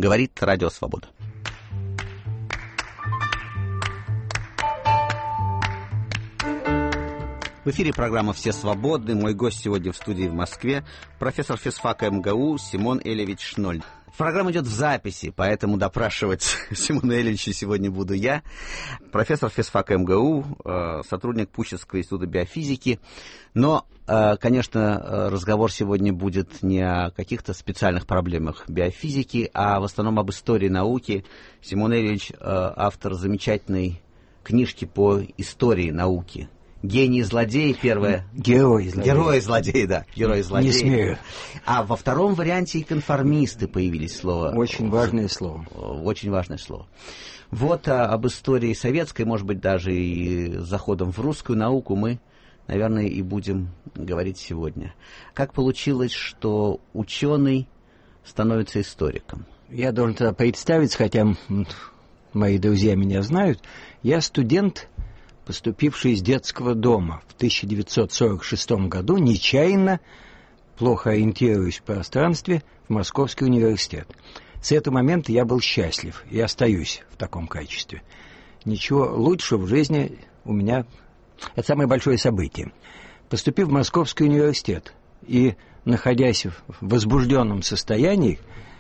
Говорит Радио Свобода. В эфире программа «Все свободны». Мой гость сегодня в студии в Москве — профессор физфака МГУ Симон Элевич Шноль. Программа идет в записи, поэтому допрашивать Симона Элевича сегодня буду я. Профессор физфака МГУ, сотрудник Пущинского института биофизики. Но, конечно, разговор сегодня будет не о каких-то специальных проблемах биофизики, а в основном об истории науки. Симон Элевич — автор замечательной книжки по истории науки. «Гений и злодей» первое. Герой и злодей. Герой и злодей, да. Герой и злодей. Не смею. А во втором варианте и конформисты появились слово. Очень важное слово. Очень важное слово. Вот об истории советской, может быть, даже и с заходом в русскую науку мы, наверное, и будем говорить сегодня. Как получилось, что ученый становится историком? Я должен тогда представиться, хотя мои друзья меня знают. Я студент, поступивший из детского дома в 1946 году, нечаянно, плохо ориентируясь в пространстве, в Московский университет. С этого момента я был счастлив и остаюсь в таком качестве. Ничего лучшего в жизни у меня... Это самое большое событие. Поступив в Московский университет и находясь в возбужденном состоянии,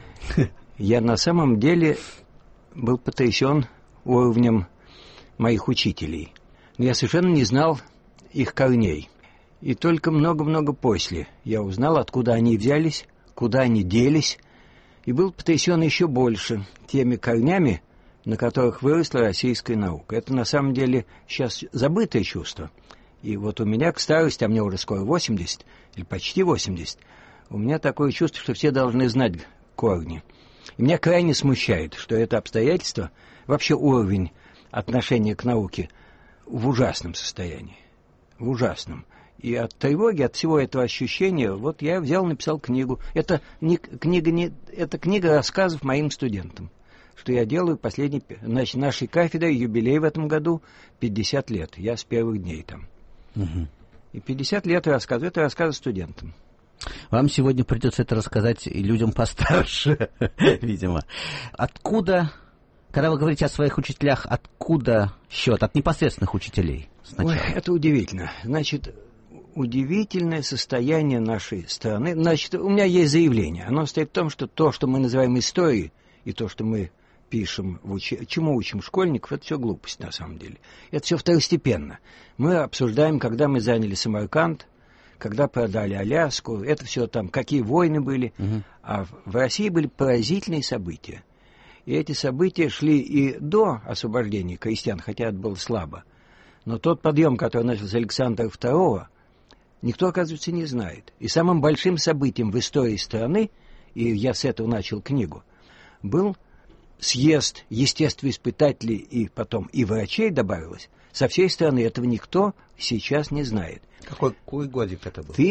я на самом деле был потрясен уровнем моих учителей. Но я совершенно не знал их корней. И только много-много после я узнал, откуда они взялись, куда они делись, и был потрясен еще больше теми корнями, на которых выросла российская наука. Это на самом деле сейчас забытое чувство. И вот у меня к старости, а мне уже скоро 80, или почти 80, у меня такое чувство, что все должны знать корни. И меня крайне смущает, что это обстоятельство, вообще уровень отношения к науке в ужасном состоянии. В ужасном. И от тревоги, от всего этого ощущения, вот я взял, написал книгу. Это книга рассказов моим студентам. Что я делаю последний... Значит, нашей кафедре юбилей в этом году 50 лет. Я с первых дней там. Угу. И 50 лет рассказываю. Это рассказы студентам. Вам сегодня придется это рассказать и людям постарше, видимо. Откуда... Когда вы говорите о своих учителях, откуда счет? От непосредственных учителей сначала? Ой, это удивительно. Значит, удивительное состояние нашей страны. Значит, у меня есть заявление. Оно состоит в том, что то, что мы называем историей, и то, что мы пишем, чему учим школьников, это все глупость на самом деле. Это все второстепенно. Мы обсуждаем, когда мы заняли Самарканд, когда продали Аляску, это все там, какие войны были. Угу. А в России были поразительные события. И эти события шли и до освобождения крестьян, хотя это было слабо. Но тот подъем, который начался с Александра II, никто, оказывается, не знает. И самым большим событием в истории страны, и я с этого начал книгу, был съезд естествоиспытателей и потом и врачей добавилось. Со всей страны этого никто сейчас не знает. Какой годик это был?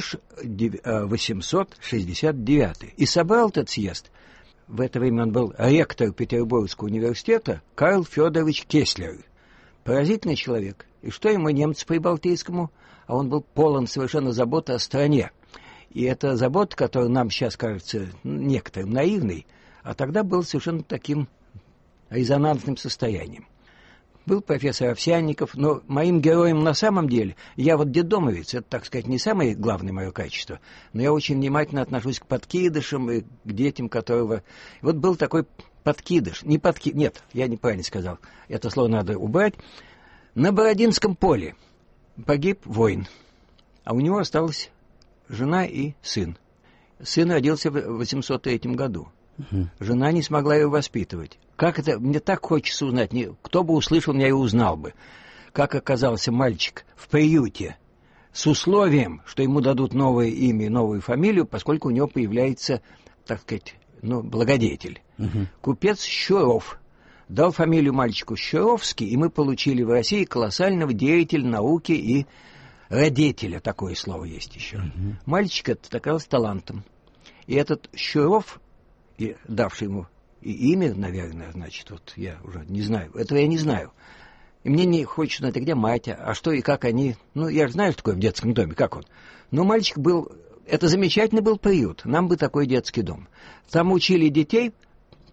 1869. И собрал этот съезд. В это время он был ректор Петербургского университета Карл Федорович Кеслер. Поразительный человек. И что ему немцы прибалтийскому? А он был полон совершенно заботы о стране. И эта забота, которая нам сейчас кажется некоторым наивной, а тогда был совершенно таким резонансным состоянием. Был профессор Овсянников, но моим героем на самом деле, я вот детдомовец, это, так сказать, не самое главное мое качество, но я очень внимательно отношусь к подкидышам и к детям, которого... Вот был такой подкидыш, нет, я неправильно сказал, это слово надо убрать. На Бородинском поле погиб воин, а у него осталась жена и сын. Сын родился в 803 году. Угу. Жена не смогла его воспитывать. Как это? Мне так хочется узнать. Кто бы услышал меня и узнал бы. Как оказался мальчик в приюте с условием, что ему дадут новое имя и новую фамилию, поскольку у него появляется, так сказать, благодетель. Угу. Купец Щуров дал фамилию мальчику Щуровский, и мы получили в России колоссального деятеля науки и родителя. Такое слово есть еще. Угу. Мальчик этот оказался талантом. И этот Щуров, и давший ему и имя, наверное, значит, вот я уже не знаю, этого я не знаю. И мне не хочется знать, а где мать, а что и как они. Я же знаю, что такое в детском доме, как он. Но мальчик был, это замечательный был приют, нам бы такой детский дом. Там учили детей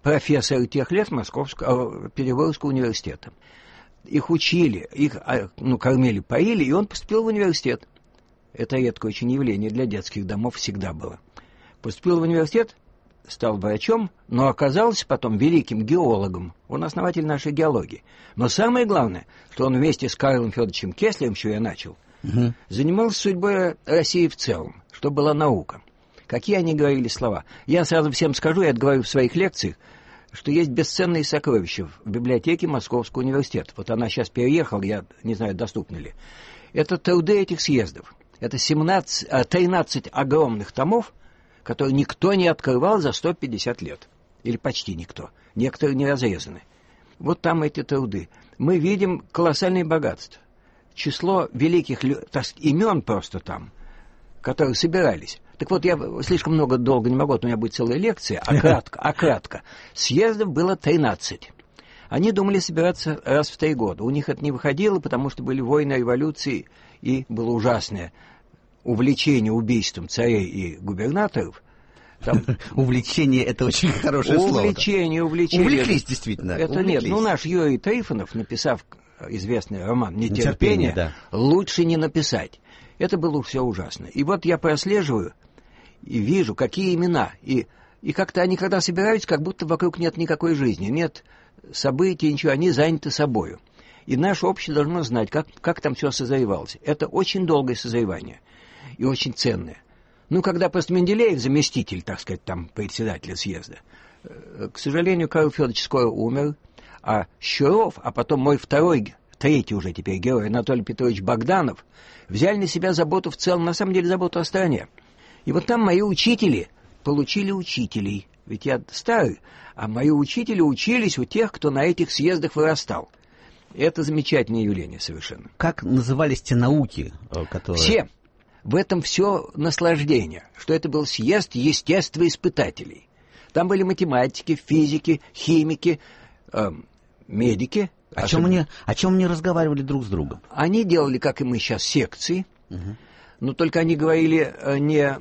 профессоры тех лет Московского Петербургского университета. Их учили, их кормили, поили, и он поступил в университет. Это редкое очень явление для детских домов всегда было. Поступил в университет, стал врачом, но оказался потом великим геологом. Он основатель нашей геологии. Но самое главное, что он вместе с Карлом Федоровичем Кеслером, что я начал, занимался судьбой России в целом, что была наука. Какие они говорили слова. Я сразу всем скажу, я это говорю в своих лекциях, что есть бесценные сокровища в библиотеке Московского университета. Вот она сейчас переехала, я не знаю, доступны ли. Это труды этих съездов. Это 13 огромных томов, которые никто не открывал за 150 лет. Или почти никто. Некоторые не разрезаны. Вот там эти труды. Мы видим колоссальное богатство. Число великих имен просто там, которые собирались. Так вот, я слишком долго не могу, у меня будет целая лекция, а кратко. Съездов было 13. Они думали собираться раз в 3 года. У них это не выходило, потому что были войны, революции, и было ужасное увлечение убийством царей и губернаторов. Увлечение — это очень хорошее слово. Увлечение. Увлеклись, действительно. Это нет. Наш Юрий Трифонов, написав известный роман «Нетерпение», лучше не написать. Это было все ужасно. И вот я прослеживаю и вижу, какие имена. И как-то они, когда собираются, как будто вокруг нет никакой жизни, нет событий, ничего, они заняты собою. И наше общество должно знать, как там все созревалось. Это очень долгое созревание и очень ценное. Когда просто Менделеев, заместитель, так сказать, там, председателя съезда, к сожалению, Карл Федорович скоро умер, а Щуров, а потом мой третий уже теперь герой, Анатолий Петрович Богданов, взяли на себя заботу в целом, на самом деле, заботу о стране. И вот там мои учители получили учителей. Ведь я старый, а мои учители учились у тех, кто на этих съездах вырастал. Это замечательное явление совершенно. Как назывались те науки, которые... Все. В этом все наслаждение, что это был съезд естествоиспытателей. Там были математики, физики, химики, медики. О чем они разговаривали друг с другом? Они делали, как и мы сейчас, секции, но только они говорили не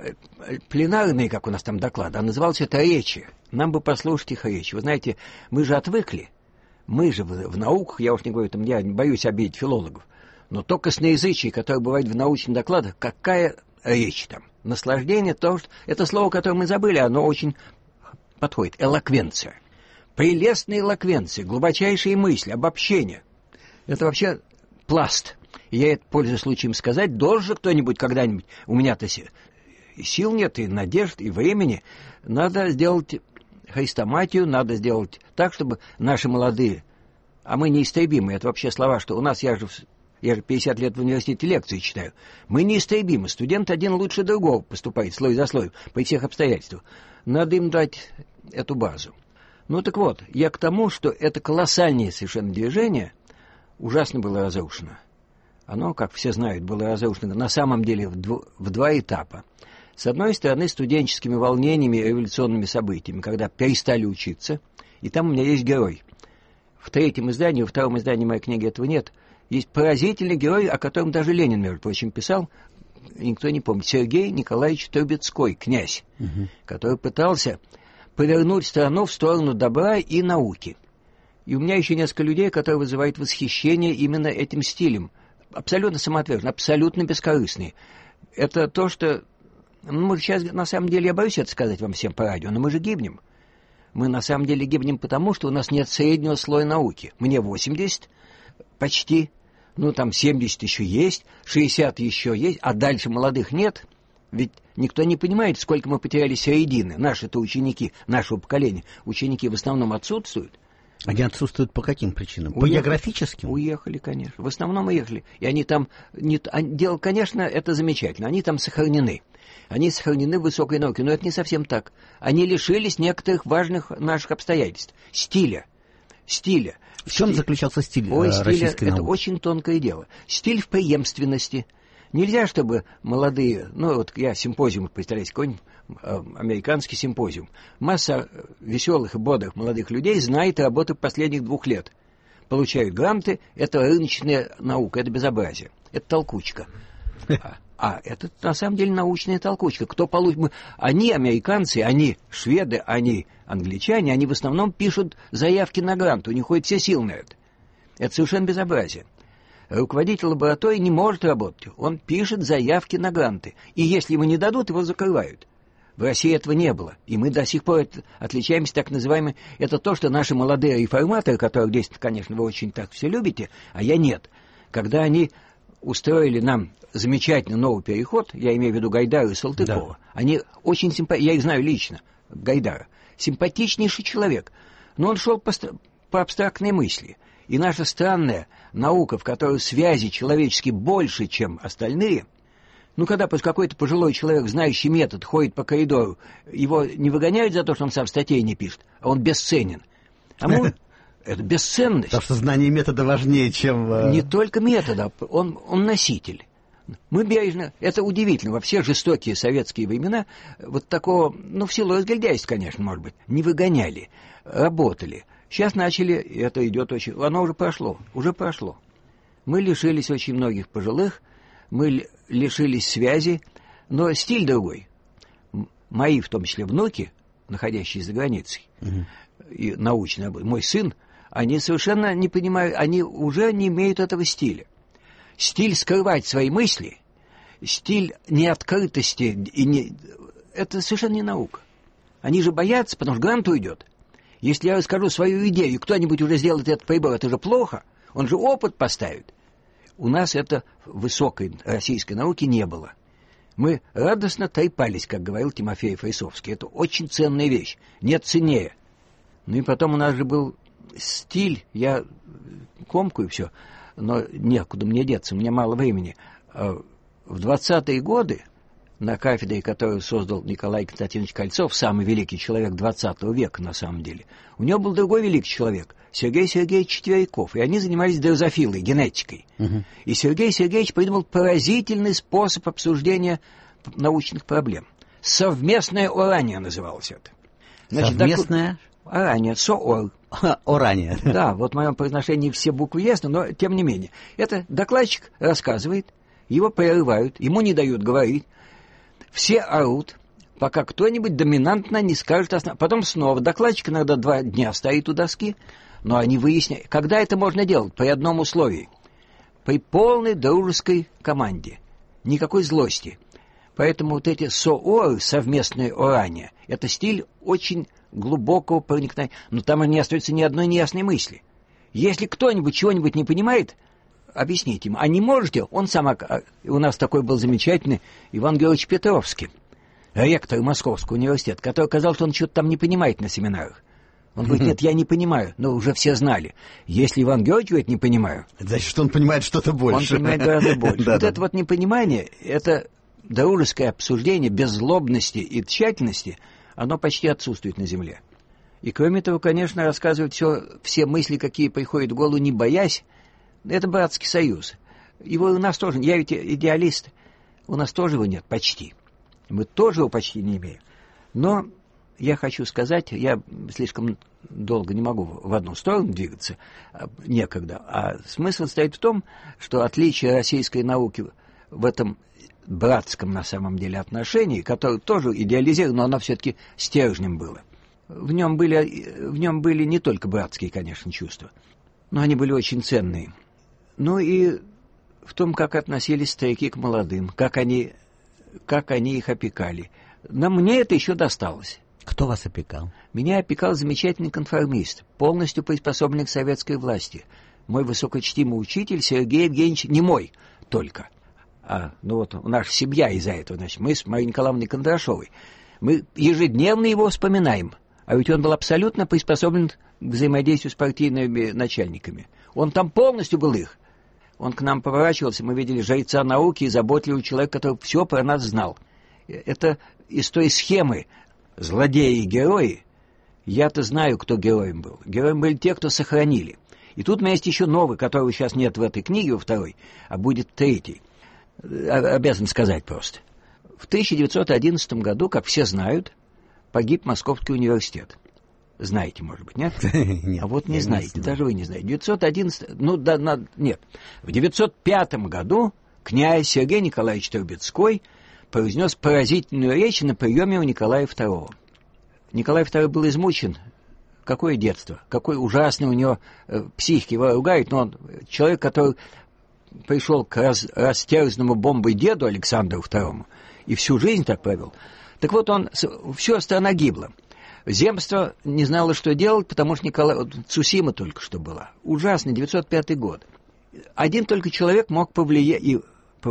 пленарные, как у нас там доклады, а называлось это речи. Нам бы послушать их речи. Вы знаете, мы же отвыкли. Мы же в науках, я уж не говорю, я не боюсь обидеть филологов, но то косноязычие, которое бывает в научных докладах, какая речь там? Наслаждение, это слово, которое мы забыли, оно очень подходит. Элоквенция. Прелестная элоквенция, глубочайшие мысли, обобщение. Это вообще пласт. И я это, пользуясь случаем сказать, должен кто-нибудь когда-нибудь, у меня-то сил нет, и надежд, и времени, надо сделать хрестоматию, надо сделать так, чтобы наши молодые, а мы неистребимы, это вообще слова, что у нас, я же 50 лет в университете лекции читаю, мы неистребимы, студент один лучше другого поступает, слой за слоем, при всех обстоятельствах. Надо им дать эту базу. Так вот, я к тому, что это колоссальное совершенно движение ужасно было разрушено. Оно, как все знают, было разрушено на самом деле в 2 этапа. С одной стороны, студенческими волнениями и революционными событиями, когда перестали учиться, и там у меня есть герой. В 3-м издании, во 2-м издании моей книги этого нет. Есть поразительный герой, о котором даже Ленин, между прочим, писал, никто не помнит, Сергей Николаевич Трубецкой, князь, который пытался повернуть страну в сторону добра и науки. И у меня еще несколько людей, которые вызывают восхищение именно этим стилем. Абсолютно самоотверженные, абсолютно бескорыстные. Это то, что... мы сейчас, на самом деле, я боюсь это сказать вам всем по радио, но мы же гибнем. Мы на самом деле гибнем потому, что у нас нет среднего слоя науки. Мне 80 почти, 70 еще есть, 60 еще есть, а дальше молодых нет. Ведь никто не понимает, сколько мы потеряли середины. Наши-то ученики, нашего поколения, ученики в основном отсутствуют. Они отсутствуют по каким причинам? По географическим? Уехали, конечно. В основном уехали. И они там... Дело, конечно, это замечательно. Они там сохранены. Они сохранены в высокой науке. Но это не совсем так. Они лишились некоторых важных наших обстоятельств. Стиля. В чем заключался стиль российской науки? Это очень тонкое дело. Стиль в преемственности. Нельзя, чтобы молодые... я симпозиум, представляете, какой-нибудь американский симпозиум. Масса веселых и бодрых молодых людей знает работу последних 2 лет. Получают грамоты. Это рыночная наука, это безобразие. Это толкучка. А это на самом деле научная толкучка. Кто получит? Они американцы, они шведы, они англичане, они в основном пишут заявки на грант, у них ходят все силы на это. Это совершенно безобразие. Руководитель лаборатории не может работать. Он пишет заявки на гранты. И если ему не дадут, его закрывают. В России этого не было. И мы до сих пор отличаемся так называемым... Это то, что наши молодые реформаторы, которых здесь, конечно, вы очень так все любите, а я нет. Когда они устроили нам замечательный новый переход, я имею в виду Гайдара и Салтыкова, да. Они очень симпатичны, я их знаю лично, Гайдара, симпатичнейший человек, но он шел по абстрактной мысли. И наша странная наука, в которой связи человеческие больше, чем остальные, когда какой-то пожилой человек, знающий метод, ходит по коридору, его не выгоняют за то, что он сам статей не пишет, а он бесценен. А мы... Это бесценность. Потому что знание метода важнее, чем... Не только метода, он носитель. Мы бережно... Это удивительно. Во все жестокие советские времена вот такого, в силу разгильдяйства, конечно, может быть, не выгоняли, работали. Сейчас начали, это идет очень... Оно уже прошло. Мы лишились очень многих пожилых, мы лишились связи, но стиль другой. Мои, в том числе, внуки, находящиеся за границей, и научные, мой сын, они совершенно не понимают, они уже не имеют этого стиля. Стиль скрывать свои мысли, стиль неоткрытости, это совершенно не наука. Они же боятся, потому что грант уйдет. Если я расскажу свою идею, и кто-нибудь уже сделает этот прибор, это же плохо, он же опыт поставит. У нас это в высокой российской науке не было. Мы радостно трепались, как говорил Тимофей Фрисовский. Это очень ценная вещь, нет ценнее. И потом у нас же был стиль, я комкую все, но некуда мне деться, у меня мало времени. В 20-е годы на кафедре, которую создал Николай Константинович Кольцов, самый великий человек 20 века на самом деле, у него был другой великий человек, Сергей Сергеевич Четверяков, и они занимались дрозофилой, генетикой. И Сергей Сергеевич придумал поразительный способ обсуждения научных проблем. Совместное орание называлось это. Совместное? Орание, СООР. Орание. Да, вот в моем произношении все буквы ясны, но тем не менее. Это докладчик рассказывает, его прерывают, ему не дают говорить. Все орут, пока кто-нибудь доминантно не скажет основное. Потом снова докладчик иногда 2 дня стоит у доски, но они выясняют, когда это можно делать, при одном условии. При полной дружеской команде. Никакой злости. Поэтому вот эти СООРы, совместное орание, это стиль очень глубокого проникновения. Но там не остается ни одной неясной мысли. Если кто-нибудь чего-нибудь не понимает, объясните ему. А не можете? Он сам... У нас такой был замечательный Иван Георгиевич Петровский, ректор Московского университета, который сказал, что он что-то там не понимает на семинарах. Он говорит, нет, я не понимаю. Но уже все знали. Если Иван Георгиевич говорит, не понимаю... Это значит, что он понимает что-то больше. Он понимает гораздо больше. Вот это вот непонимание, это дружеское обсуждение без злобности и тщательности, оно почти отсутствует на Земле. И кроме того, конечно, рассказывать все мысли, какие приходят в голову, не боясь, это братский союз. Его у нас тоже, я ведь идеалист, у нас тоже его нет, почти. Мы тоже его почти не имеем. Но я хочу сказать, я слишком долго не могу в одну сторону двигаться, некогда. А смысл состоит в том, что отличие российской науки в этом братском на самом деле отношении, которое тоже идеализировано, но оно все-таки стержнем было. В нем были не только братские, конечно, чувства, но они были очень ценные. Ну и в том, как относились старики к молодым, как они их опекали. Но мне это еще досталось. Кто вас опекал? Меня опекал замечательный конформист, полностью приспособленный к советской власти. Мой высокочтимый учитель Сергей Евгеньевич, не мой только, наша семья из-за этого, значит, мы с Марией Николаевной Кондрашовой, мы ежедневно его вспоминаем, а ведь он был абсолютно приспособлен к взаимодействию с партийными начальниками. Он там полностью был их. Он к нам поворачивался, мы видели жреца науки и заботливого человека, который все про нас знал. Это из той схемы злодеи и герои. Я-то знаю, кто героем был. Героем были те, кто сохранили. И тут у меня есть еще новый, которого сейчас нет в этой книге, во второй, а будет третий. Обязан сказать просто. В 1911 году, как все знают, погиб Московский университет. Знаете, может быть, нет? Нет. А вот не знаете, даже вы не знаете. В 905 году князь Сергей Николаевич Трубецкой произнес поразительную речь на приеме у Николая II. Николай II был измучен. Какое детство, какой ужасный у него психики, его ругают, но он человек, который пришел к растерзанному бомбой деду Александру II и всю жизнь так провел. Так вот, всю страна гибла. Земство не знало, что делать, потому что Цусима только что была. Ужасный, 905 год. Один только человек мог повлиять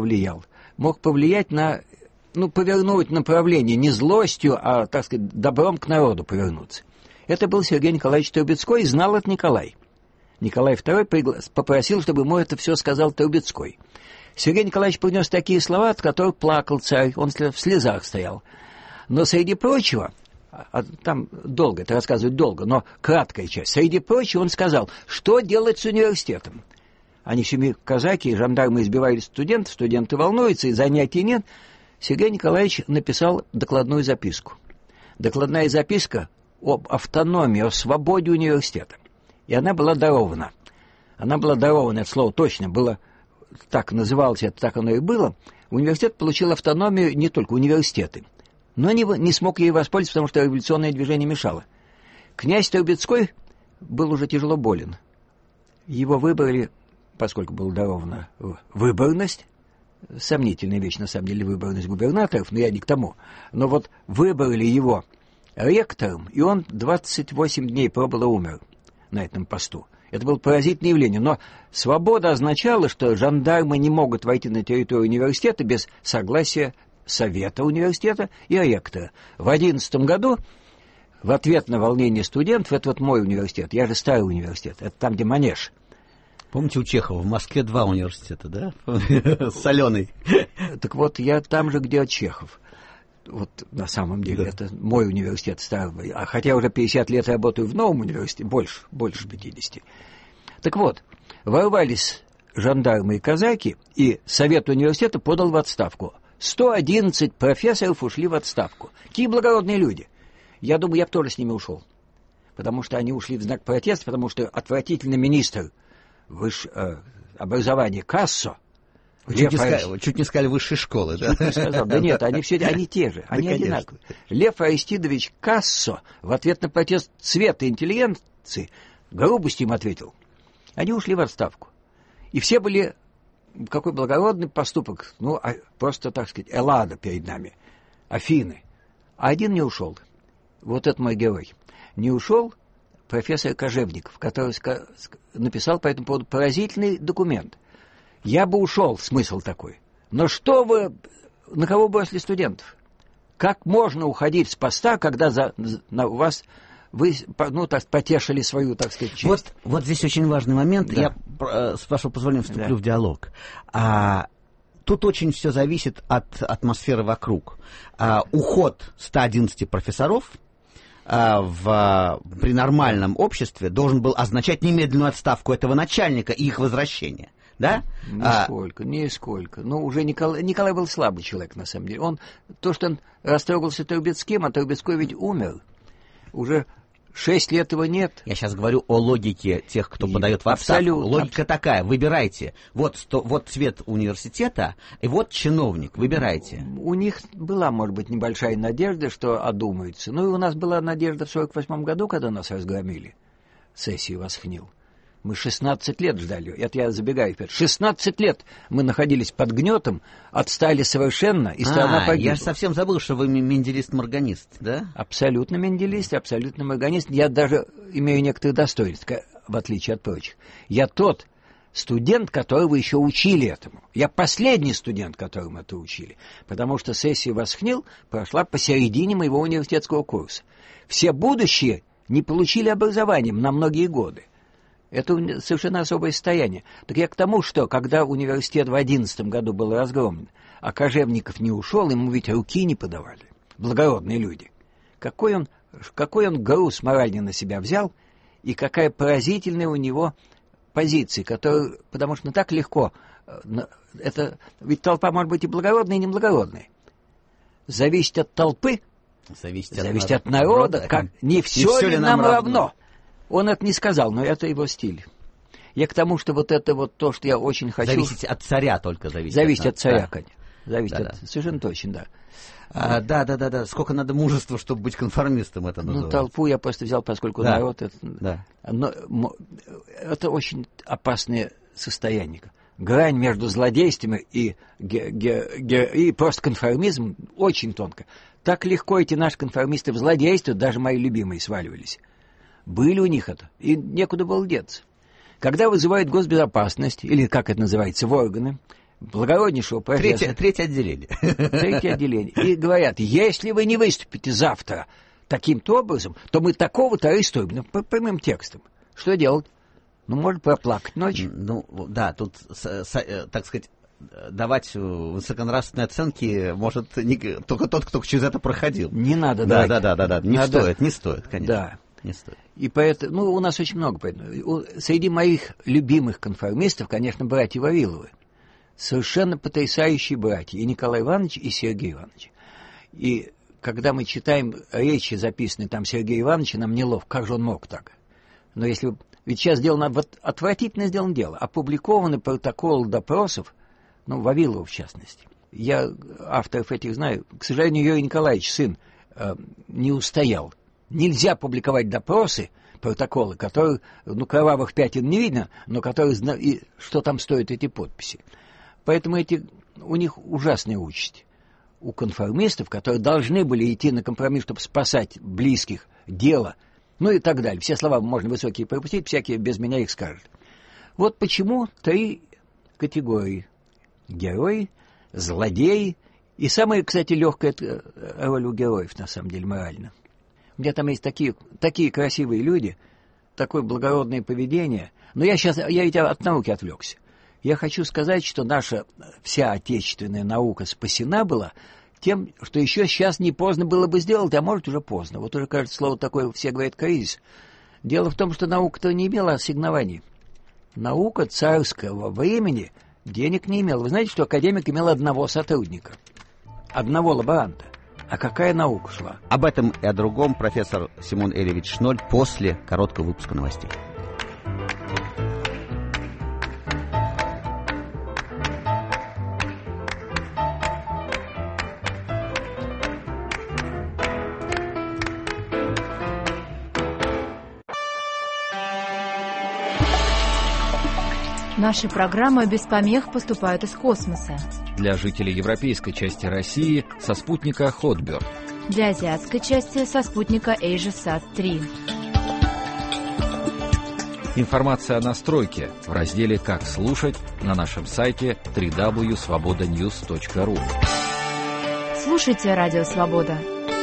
на, повернуть направление не злостью, а, так сказать, добром к народу повернуться. Это был Сергей Николаевич Трубецкой, и знал это Николай. Николай II попросил, чтобы ему это все сказал Трубецкой. Сергей Николаевич принес такие слова, от которых плакал царь, он в слезах стоял. Но среди прочего, там долго, это рассказывать долго, но краткая часть, среди прочего он сказал, что делать с университетом. Они всеми казаки и жандармы избивали студентов, студенты волнуются, и занятий нет. Сергей Николаевич написал докладную записку. Докладная записка об автономии, о свободе университета. И она была дарована. Она была дарована, это слово точно было, так называлось, это так оно и было. Университет получил автономию, не только университеты, но не смог ей воспользоваться, потому что революционное движение мешало. Князь Трубецкой был уже тяжело болен. Его выбрали, поскольку была дарована выборность, сомнительная вещь, на самом деле, выборность губернаторов, но я не к тому, но вот выбрали его ректором, и он 28 дней пробыл и умер на этом посту. Это было поразительное явление, но свобода означала, что жандармы не могут войти на территорию университета без согласия совета университета и ректора. В 2011 году, в ответ на волнение студентов, это вот мой университет, я же старый университет, это там, где Манеж. Помните, у Чехова в Москве 2 университета, да? Соленый. Так вот, я там же, где Чехов. Вот на самом деле, да. Это мой университет старый. А хотя уже 50 лет работаю в новом университете, больше 50. Так вот, ворвались жандармы и казаки, и совет университета подал в отставку. 111 профессоров ушли в отставку. Какие благородные люди. Я думаю, я бы тоже с ними ушел. Потому что они ушли в знак протеста, потому что отвратительный министр образования Кассо. Чуть не сказали высшей школы, да? Чуть не сказал. Да нет, они те же, они одинаковые. Лев Аристидович Кассо в ответ на протест цвета интеллигенции грубостью им ответил. Они ушли в отставку. И все были... Какой благородный поступок. Просто, так сказать, Эллада перед нами. Афины. А один не ушел. Вот это мой герой. Не ушел профессор Кожевников, который написал по этому поводу поразительный документ. Я бы ушел, смысл такой. Но что вы, на кого бросили студентов? Как можно уходить с поста, когда у вас вы, потешили свою, так сказать, честь? Вот здесь очень важный момент. Да. Я, с вашего позволения, вступлю в диалог. Тут очень все зависит от атмосферы вокруг. Уход 111 профессоров при нормальном обществе должен был означать немедленную отставку этого начальника и их возвращение. Да? Нисколько. Уже Николай был слабый человек, на самом деле. То, что он растрогался Трубецким, а Трубецкой ведь умер. Уже 6 лет его нет. Я сейчас говорю о логике тех, кто подает в отставку. Абсолютно. Логика такая. Выбирайте. Вот цвет университета, и вот чиновник. Выбирайте. У них была, может быть, небольшая надежда, что одумаются. И у нас была надежда в 1948 году, когда нас разгромили. Сессию Восхнил. Мы 16 лет ждали. Это я забегаю вперед. 16 лет мы находились под гнетом, отстали совершенно, и страна погибла. Я же совсем забыл, что вы менделист-морганист, да? Абсолютно менделист, абсолютно морганист. Я даже имею некоторые достоинства, в отличие от прочих. Я тот студент, которого еще учили этому. Я последний студент, которому это учили. Потому что сессия Восхнил прошла посередине моего университетского курса. Все будущие не получили образование на многие годы. Это совершенно особое состояние. Так я к тому, что когда университет в 2011 году был разгромлен, а Кожевников не ушел, ему ведь руки не подавали. Благородные люди. Какой он груз моральный на себя взял, и какая поразительная у него позиция, потому что так легко. Ведь толпа может быть и благородная, и неблагородная. Зависит от толпы, зависит от народа, не все ли нам равно. Он это не сказал, но это его стиль. Я к тому, что вот это вот то, что я очень хочу... Зависеть от царя только зависит. Зависит от царя, да. конечно. Зависит Да, от... Совершенно точно, да. Да. Сколько надо мужества, чтобы быть конформистом, это называется. Ну, толпу я просто взял, поскольку да. народ... Это, да. Это очень опасное состояние. Грань между злодейством и просто конформизмом очень тонко. Так легко эти наши конформисты в злодейство, даже мои любимые, сваливались. Были у них это, и некуда было деться. Когда вызывают госбезопасность, или как это называется, в органы, благороднейшего профессора... Третье отделение. Третье отделение. И говорят, если вы не выступите завтра таким-то образом, то мы такого-то арестуем. Ну, по прямым текстам. Что делать? Ну, может, проплакать ночь. Ну, да, тут, так сказать, давать высоконравственные оценки может только тот, кто через это проходил. Не надо, да. Не стоит, конечно. Да. Не стоит. И поэтому, ну, у нас очень много. Среди моих любимых конформистов, конечно, братья Вавиловы. Совершенно потрясающие братья. И Николай Иванович, и Сергей Иванович. И когда мы читаем речи, записанные там Сергея Ивановича, нам неловко, как же он мог так? Но если... Ведь сейчас сделано, вот отвратительно сделано дело. Опубликованы протоколы допросов, ну, Вавилова в частности. Я авторов этих знаю. К сожалению, Юрий Николаевич, сын, не устоял. Нельзя публиковать допросы, протоколы, которые, ну, кровавых пятен не видно, но которые, и что там стоят эти подписи. Поэтому у них ужасная участь. У конформистов, которые должны были идти на компромисс, чтобы спасать близких, дело, ну и так далее. Все слова можно высокие пропустить, всякие без меня их скажут. Вот почему 3 категории. Герои, злодеи и самое, кстати, легкое роль у героев, на самом деле, морально. У меня там есть такие красивые люди, такое благородное поведение. Но я ведь от науки отвлекся. Я хочу сказать, что наша вся отечественная наука спасена была тем, что еще сейчас не поздно было бы сделать, а может уже поздно. Вот уже, кажется, слово такое, все говорят, кризис. Дело в том, что наука-то не имела ассигнований. Наука царского времени денег не имела. Вы знаете, что академик имел одного сотрудника, одного лаборанта. А какая наука шла? Об этом и о другом профессор Симон Элевич Шноль после короткого выпуска новостей. Наши программы без помех поступают из космоса. Для жителей европейской части России со спутника Хотберт. Для азиатской части со спутника AsiaSat-3. Информация о настройке в разделе «Как слушать» на нашем сайте www.svobodanews.ru. Слушайте Радио Свобода.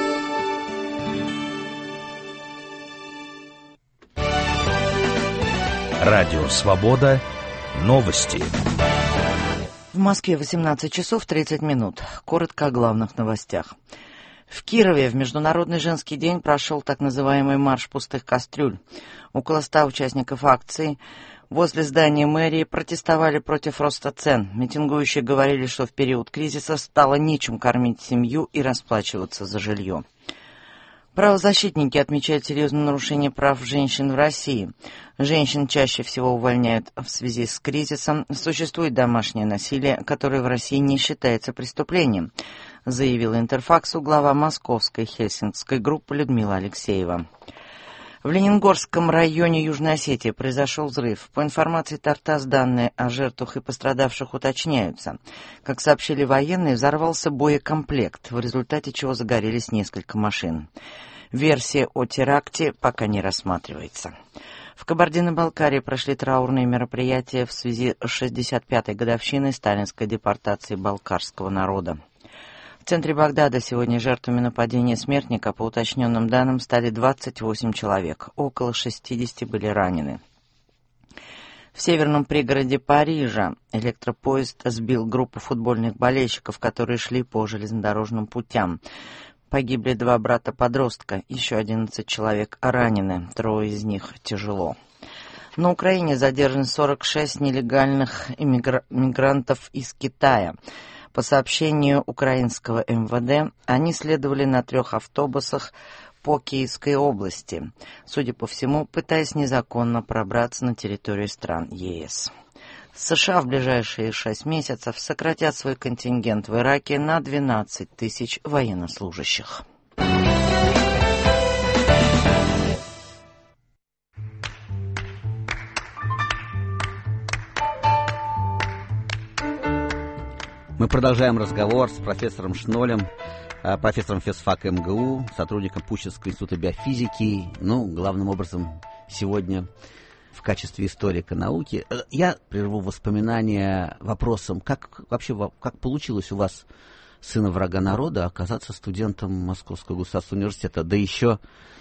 Радио Свобода. Новости. В Москве 18 часов 30 минут. Коротко о главных новостях. В Кирове в Международный женский день прошел так называемый марш пустых кастрюль. Около 100 участников акции возле здания мэрии протестовали против роста цен. Митингующие говорили, что в период кризиса стало нечем кормить семью и расплачиваться за жилье. Правозащитники отмечают серьезное нарушение прав женщин в России. Женщин чаще всего увольняют в связи с кризисом. Существует домашнее насилие, которое в России не считается преступлением, заявила Интерфаксу глава московской хельсинкской группы Людмила Алексеева. В Ленингорском районе Южной Осетии произошел взрыв. По информации Тартас, данные о жертвах и пострадавших уточняются. Как сообщили военные, взорвался боекомплект, в результате чего загорелись несколько машин. Версия о теракте пока не рассматривается. В Кабардино-Балкарии прошли траурные мероприятия в связи с 65-й годовщиной сталинской депортации балкарского народа. В центре Багдада сегодня жертвами нападения смертника, по уточненным данным, стали 28 человек. Около 60 были ранены. В северном пригороде Парижа электропоезд сбил группу футбольных болельщиков, которые шли по железнодорожным путям. Погибли 2 брата-подростка, еще 11 человек ранены, 3 из них тяжело. На Украине задержаны 46 нелегальных мигрантов из Китая. По сообщению украинского МВД, они следовали на 3 автобусах по Киевской области, судя по всему, пытаясь незаконно пробраться на территорию стран ЕС. США в ближайшие 6 месяцев сократят свой контингент в Ираке на 12 тысяч военнослужащих. Мы продолжаем разговор с профессором Шнолем, профессором физфака МГУ, сотрудником Пущинского института биофизики, главным образом сегодня в качестве историка науки. Я прерву воспоминания вопросом, как получилось у вас, сына врага народа, оказаться студентом Московского государственного университета, да еще...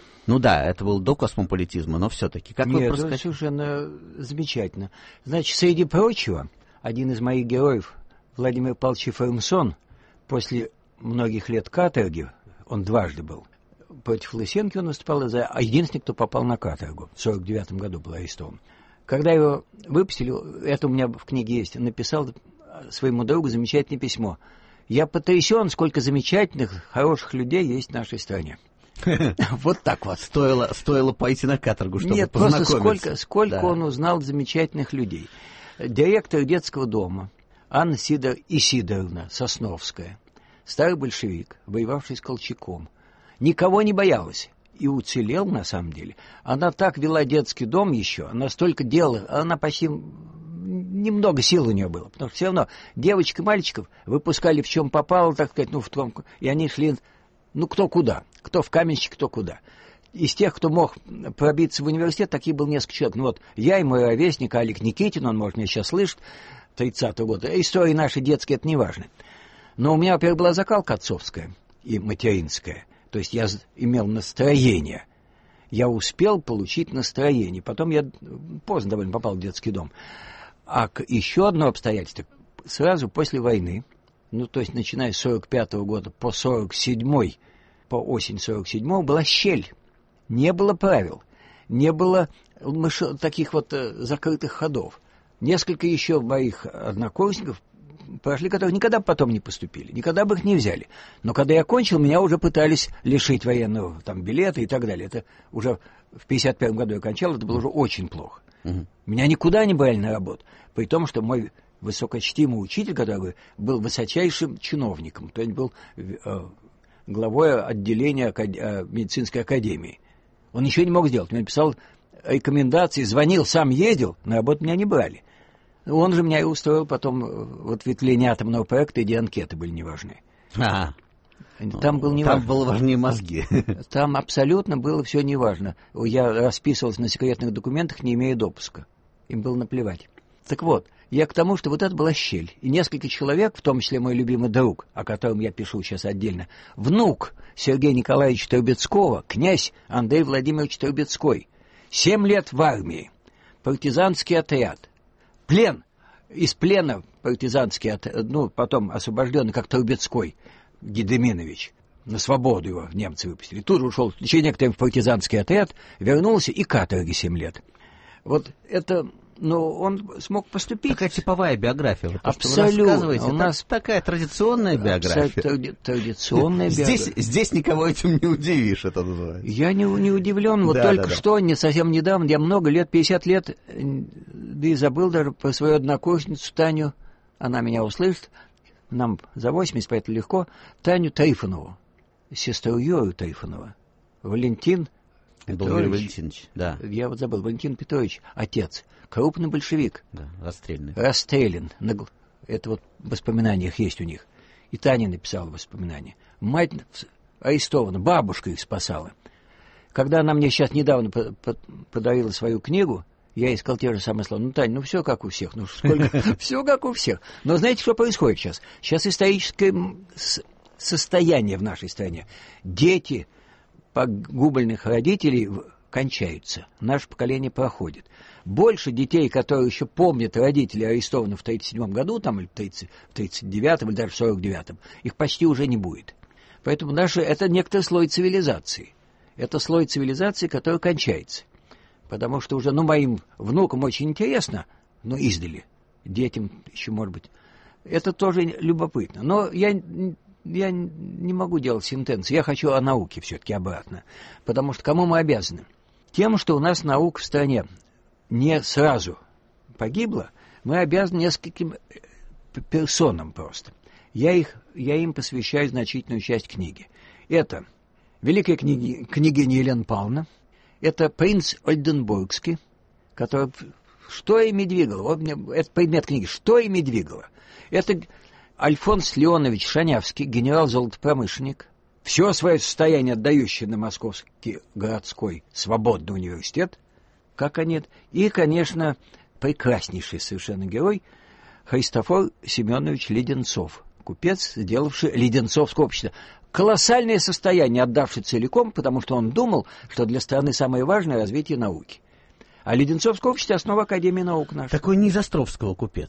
это было до космополитизма, но все-таки. Нет, это совершенно замечательно. Значит, среди прочего, один из моих героев, Владимир Павлович Ефремсон, после многих лет каторги, он дважды был, против Лысенки он выступал, а единственный, кто попал на каторгу, в 1949 году был арестован. Когда его выпустили, это у меня в книге есть, он написал своему другу замечательное письмо. «Я потрясен, сколько замечательных, хороших людей есть в нашей стране». Вот так вот. Стоило пойти на каторгу, чтобы познакомиться. Нет, просто сколько он узнал замечательных людей. Директор детского дома Анна Исидоровна Сосновская, старый большевик, воевавший с Колчаком, никого не боялась и уцелел на самом деле. Она так вела детский дом еще, она столько делала, она почти немного сил у нее было, потому что все равно девочек и мальчиков выпускали в чем попало, так сказать, в том, и они шли, кто куда, кто в каменщик, кто куда. Из тех, кто мог пробиться в университет, таких было несколько человек. Я и мой ровесник Алик Никитин, он, может, меня сейчас слышит, 30-го года. Истории наши детские, это не важно. Но у меня, во-первых, была закалка отцовская и материнская. То есть я имел настроение. Я успел получить настроение. Потом я поздно довольно попал в детский дом. А еще одно обстоятельство. Сразу после войны, то есть начиная с 45-го года по 47-й, по осень 47-го, была щель. Не было правил. Не было таких закрытых ходов. Несколько еще моих однокурсников прошли, которые никогда потом не поступили, никогда бы их не взяли. Но когда я кончил, меня уже пытались лишить военного билета и так далее. Это уже в 1951 году я кончал, это было уже очень плохо. Меня никуда не брали на работу, при том, что мой высокочтимый учитель, который был высочайшим чиновником, то есть был главой отделения медицинской академии. Он ничего не мог сделать. Он написал рекомендации, звонил, сам ездил, на работу меня не брали. Он же меня и устроил потом в ответвление атомного проекта, где анкеты были неважные. Там было важнее мозги. Там абсолютно было все неважно. Я расписывался на секретных документах, не имея допуска. Им было наплевать. Так вот, я к тому, что это была щель. И несколько человек, в том числе мой любимый друг, о котором я пишу сейчас отдельно, внук Сергея Николаевича Трубецкого, князь Андрей Владимирович Трубецкой, 7 лет в армии, партизанский отряд, плен, из плена партизанский отряд, потом освобожденный как Трубецкой Гедеминович, на свободу его немцы выпустили. Тут же ушел в течение некоторое в партизанский отряд, вернулся и каторги 7 лет. Вот это... он смог поступить. Такая типовая биография. Абсолютно. У нас такая традиционная биография. Традиционная биография. Здесь никого этим не удивишь, это называется. Я не удивлен. Что, не совсем недавно, я много лет, 50 лет, да и забыл даже про свою однокурсницу Таню. Она меня услышит. Нам за 80, поэтому легко. Таню Трифонову, сестру Юрию Трифонова. Валентин Юрий Валентинович, да. Я забыл, Валентин Петрович, отец. Крупный большевик. Да, расстрелянный. Расстрелян. Это в воспоминаниях есть у них. И Таня написала воспоминания. Мать арестована, бабушка их спасала. Когда она мне сейчас недавно подарила свою книгу, я искал те же самые слова. Таня, все как у всех. Все как у всех. Но знаете, что происходит сейчас? Сейчас историческое состояние в нашей стране. Дети погубленных родителей кончаются. Наше поколение проходит. Больше детей, которые еще помнят родителей, арестованных в 1937 году, или в 1939, или даже в 1949, их почти уже не будет. Поэтому это некоторый слой цивилизации. Это слой цивилизации, который кончается. Потому что уже, моим внукам очень интересно, издали. Детям еще, может быть. Это тоже любопытно. Но я я не могу делать сентенции. Я хочу о науке все-таки обратно. Потому что кому мы обязаны? Тем, что у нас наука в стране не сразу погибла, мы обязаны нескольким персонам просто. Я им посвящаю значительную часть книги. Это великая княгиня Елена Павловна, это принц Ольденбургский, который... Что ими двигало? Это предмет книги. Что ими двигало? Это Альфонс Леонович Шанявский, генерал-золотопромышленник, все свое состояние отдающий на Московский городской свободный университет, как они... И, конечно, прекраснейший совершенно герой Христофор Семенович Леденцов, купец, сделавший Леденцовское общество. Колоссальное состояние, отдавший целиком, потому что он думал, что для страны самое важное — развитие науки. А Леденцовское общество — основа Академии наук нашей. Такой не из Островского купец.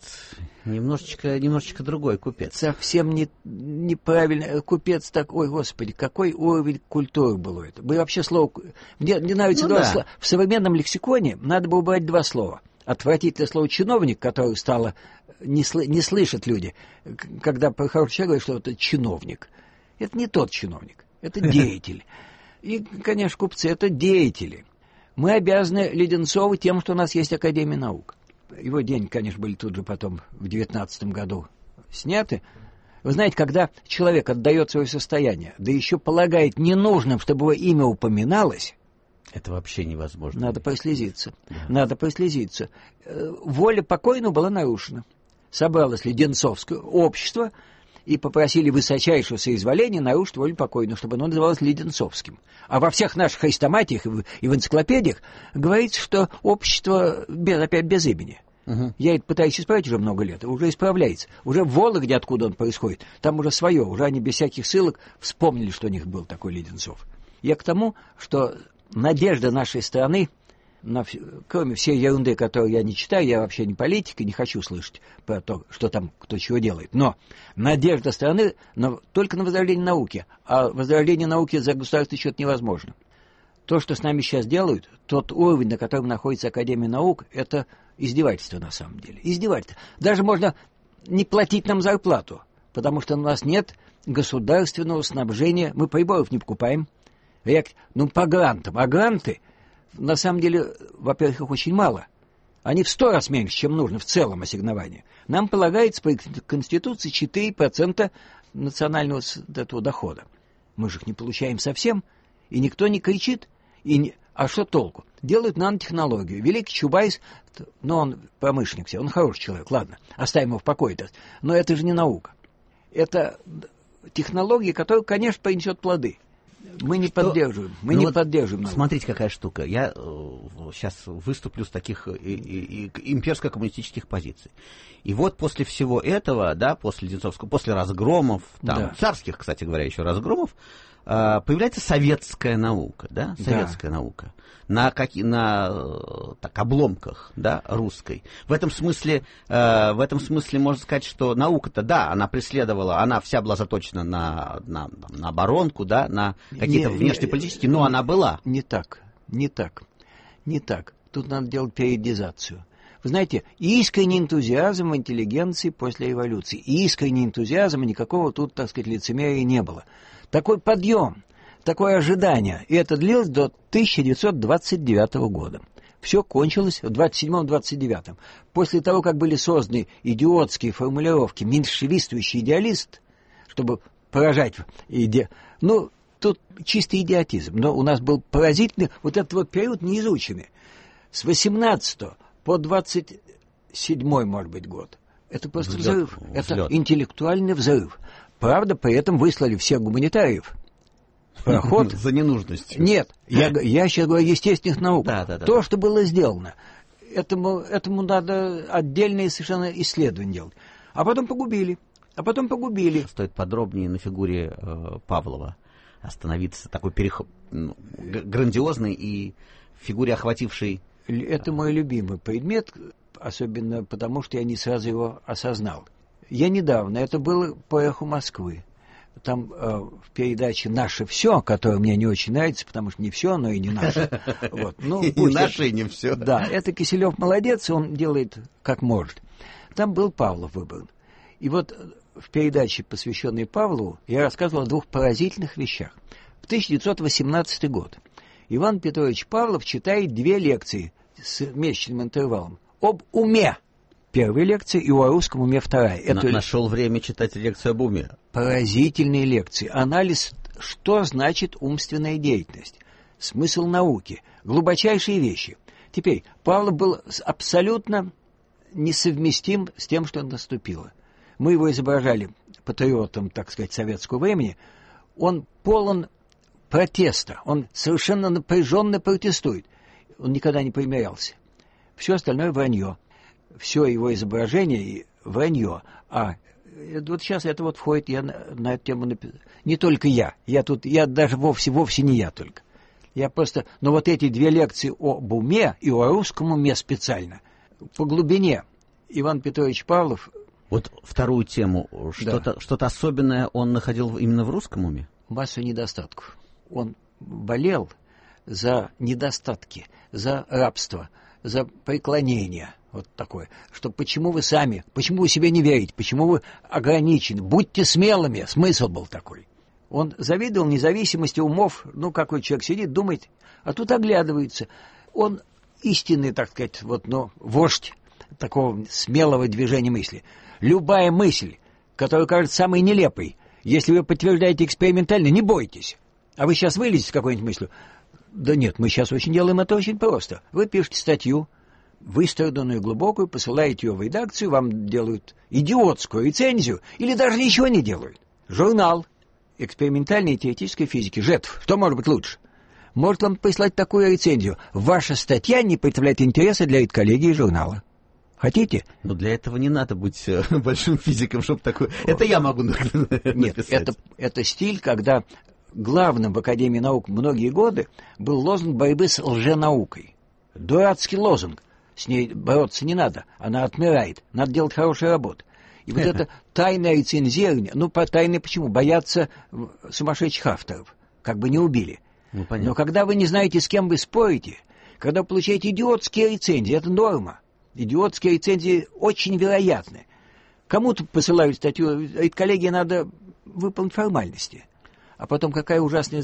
Немножечко другой купец. Совсем неправильно. Купец такой, господи, какой уровень культуры было это. Вы вообще слово... Мне нравится два слова. В современном лексиконе надо бы убрать два слова. Отвратительное слово «чиновник», которое стало... Не слышат люди, когда про хороший человек говорят, что это чиновник. Это не тот чиновник, это деятель. И, конечно, купцы — это деятели. Мы обязаны Леденцову тем, что у нас есть Академия наук. Его деньги, конечно, были тут же потом в 19 году сняты. Вы знаете, когда человек отдает свое состояние, да еще полагает ненужным, чтобы его имя упоминалось, это вообще невозможно. Надо прослезиться. Да. Надо прослезиться. Воля покойного была нарушена. Собралось Леденцовское общество и попросили высочайшего соизволения нарушить волю покойного, чтобы оно называлось Леденцовским. А во всех наших хрестоматиях и в энциклопедиях говорится, что общество опять без имени. Угу. Я это пытаюсь исправить уже много лет, уже исправляется. Уже в Вологде, откуда он происходит, там уже свое, уже они без всяких ссылок вспомнили, что у них был такой Леденцов. Я к тому, что надежда нашей страны, кроме всей ерунды, которую я не читаю, я вообще не политик и не хочу слышать про то, что там кто чего делает. Но надежда страны только на возрождение науки. А возрождение науки за государственный счет невозможно. То, что с нами сейчас делают, тот уровень, на котором находится Академия наук, это издевательство на самом деле. Издевательство. Даже можно не платить нам зарплату, потому что у нас нет государственного снабжения. Мы приборов не покупаем. По грантам. А гранты... На самом деле, во-первых, их очень мало. Они в 100 раз меньше, чем нужно в целом ассигнования. Нам полагается по Конституции 4% национального этого дохода. Мы же их не получаем совсем, и никто не кричит. А что толку? Делают нанотехнологию. Великий Чубайс, он промышленник, он хороший человек, ладно, оставим его в покое-то. Но это же не наука. Это технология, которая, конечно, принесет плоды. Мы не поддерживаем. Поддерживаем. Смотрите, какая штука. Я сейчас выступлю с таких имперско-коммунистических позиций. И вот после всего этого, да, после Леденцовского, после разгромов, царских, кстати говоря, еще разгромов, появляется советская наука, да, советская наука. На обломках, да, русской. В этом смысле можно сказать, что наука-то, да, она преследовала, она вся была заточена на оборонку, да, на какие-то внешнеполитические, но она была. Не так. Тут надо делать периодизацию. Вы знаете, искренний энтузиазм интеллигенции после революции, искренний энтузиазм, и никакого тут, так сказать, лицемерия не было. Такой подъем, такое ожидание, и это длилось до 1929 года. Все кончилось в 27-29. После того, как были созданы идиотские формулировки «меньшевистующий идеалист», чтобы поражать тут чистый идиотизм. Но у нас был поразительный, вот этот вот период неизученный. С 18 по 27, может быть, год. Это просто взрыв. Это интеллектуальный взрыв. Правда, при этом выслали всех гуманитариев. Пароход. За ненужностью. Нет, я сейчас говорю о естественных науках. То, что было сделано, этому надо отдельные совершенно исследования делать. А потом погубили. Стоит подробнее на фигуре Павлова остановиться, такой грандиозный и фигуре, охватившей... Это мой любимый предмет, особенно потому, что я не сразу его осознал. Я недавно, это было по «Эху Москвы». Там в передаче «Наше все», которая мне не очень нравится, потому что не все, но и не наше. И наше, и не все. Да, это Киселев молодец, он делает как может. Там был Павлов выбран. И вот в передаче, посвященной Павлову, я рассказывал о двух поразительных вещах. В 1918 год Иван Петрович Павлов читает 2 лекции с месячным интервалом об уме. Первая лекция и о русском уме вторая. Нашел время читать лекцию об уме. Поразительные лекции. Анализ, что значит умственная деятельность, смысл науки, глубочайшие вещи. Теперь, Павлов был абсолютно несовместим с тем, что наступило. Мы его изображали патриотом, так сказать, советского времени. Он полон протеста, он совершенно напряженно протестует. Он никогда не примирялся. Все остальное вранье. Все его изображение вранье. А вот сейчас это вот входит, я на эту тему написал. Не только я даже вовсе не я только. Я просто, но вот эти 2 лекции об уме и о русском уме специально, по глубине Иван Петрович Павлов. Вот вторую тему, что-то особенное он находил именно в русском уме? Массу недостатков. Он болел за недостатки, за рабство, за преклонение. Вот такое. Что почему вы себе не верите, почему вы ограничены, будьте смелыми, смысл был такой. Он завидовал независимости умов, какой человек сидит, думает, а тут оглядывается. Он истинный, так сказать, вождь такого смелого движения мысли. Любая мысль, которая кажется самой нелепой, если вы подтверждаете экспериментально, не бойтесь. А вы сейчас вылезете с какой-нибудь мыслью? Да нет, мы сейчас делаем это очень просто. Вы пишете статью, выстраданную глубокую, посылаете ее в редакцию, вам делают идиотскую рецензию или даже ничего не делают. Журнал экспериментальной и теоретической физики, ЖЭТФ, что может быть лучше? Может вам прислать такую рецензию. Ваша статья не представляет интереса для редколлегии журнала. Хотите? Но для этого не надо быть большим физиком, чтобы такое... Это я могу написать. Нет, это стиль, когда главным в Академии наук многие годы был лозунг борьбы с лженаукой. Дурацкий лозунг. С ней бороться не надо. Она отмирает. Надо делать хорошую работу. И вот это тайное рецензирование... тайное почему? Боятся сумасшедших авторов. Как бы не убили. Но когда вы не знаете, с кем вы спорите, когда вы получаете идиотские рецензии, это норма. Идиотские рецензии очень вероятны. Кому-то посылают статью, редколлегии надо выполнить формальности. А потом какая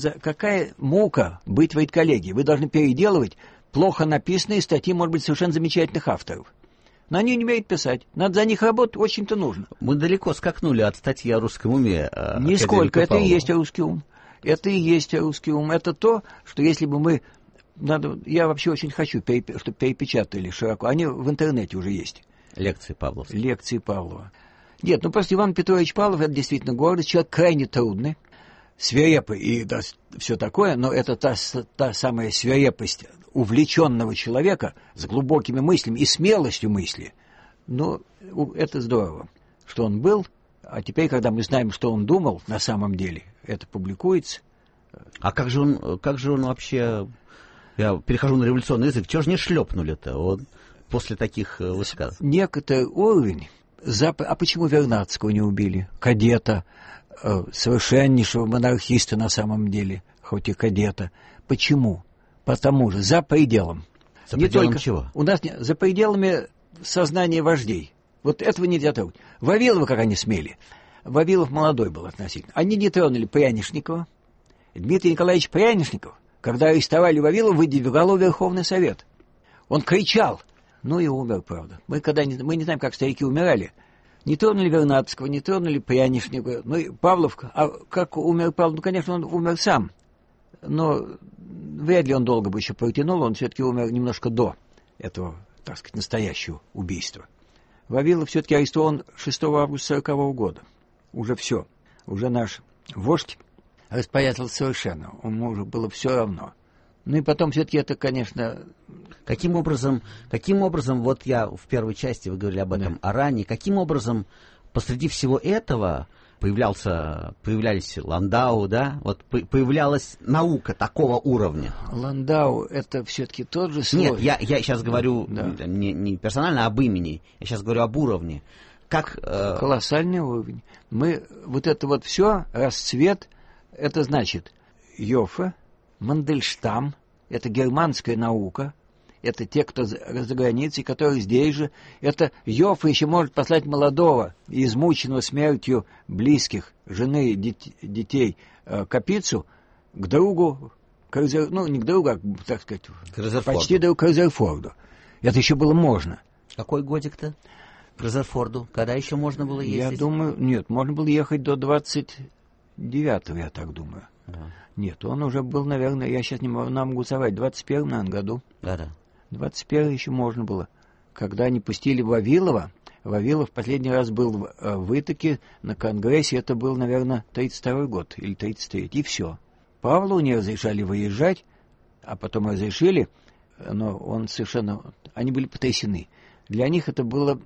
мука быть в редколлегии. Вы должны переделывать плохо написанные статьи, может быть, совершенно замечательных авторов. Но они не умеют писать. Надо за них работать, очень-то нужно. Мы далеко скакнули от статьи о русском уме. Нисколько. Это и есть русский ум. Это и есть русский ум. Это то, что если бы мы... Я вообще очень хочу, чтобы перепечатали широко. Они в интернете уже есть. Лекции Павлова. Лекции Павлова. Нет, просто Иван Петрович Павлов — это действительно гордость. Человек крайне трудный, свирепый и все такое, но это та самая свирепость увлеченного человека с глубокими мыслями и смелостью мысли. Это здорово, что он был. А теперь, когда мы знаем, что он думал на самом деле, это публикуется. А как же он вообще... Я перехожу на революционный язык. Чего же не шлепнули-то он после таких высказываний? Некоторый уровень... А почему Вернадского не убили? Кадета, совершеннейшего монархиста на самом деле, хоть и кадета. Почему? Потому же за пределом. За пределом чего? У нас за пределами сознания вождей. Вот этого нельзя трогать. Вавилова, как они смели. Вавилов молодой был относительно. Они не тронули Прянишникова. Дмитрий Николаевич Прянишников, когда арестовали Вавилова, выдвигал Верховный Совет. Он кричал. И умер, правда. Мы не знаем, как старики умирали. Не тронули Вернадского, не тронули Прянишникова. И Павлов, а как умер Павлов? Конечно, он умер сам. Но вряд ли он долго бы еще протянул. Он все-таки умер немножко до этого, так сказать, настоящего убийства. Вавилов все-таки арестован 6 августа 1940 года. Уже все. Уже наш вождь распорядился совершенно. Ему уже было все равно. И потом все-таки это, конечно... Каким образом, вот я в первой части, вы говорили об этом, о ране, каким образом посреди всего этого появлялись Ландау, да? Вот появлялась наука такого уровня. Ландау — это все-таки тот же слой. Нет, я сейчас говорю не персонально об имени, я сейчас говорю об уровне. Колоссальный уровень. Вот это все, расцвет, это значит Йоффе, Мандельштам, это германская наука, это те, кто за границей, которые здесь же. Это Йоффа еще может послать молодого, измученного смертью близких, жены, детей, Капицу, к другу, не к другу, а, так сказать, почти другу, к Резерфорду. Это еще было можно. Какой годик-то к Резерфорду? Когда еще можно было ездить? Я думаю, нет, можно было ехать до 29-го, я так думаю. Нет, он уже был, наверное, я сейчас не могу совать, в 21-м, наверное, году. Да. 21-й еще можно было. Когда они пустили Вавилова, Вавилов последний раз был в Итаке на Конгрессе, это был, наверное, 32-й год или 33-й, и все. Павлу не разрешали выезжать, а потом разрешили, но он совершенно... Они были потрясены. Для них это было...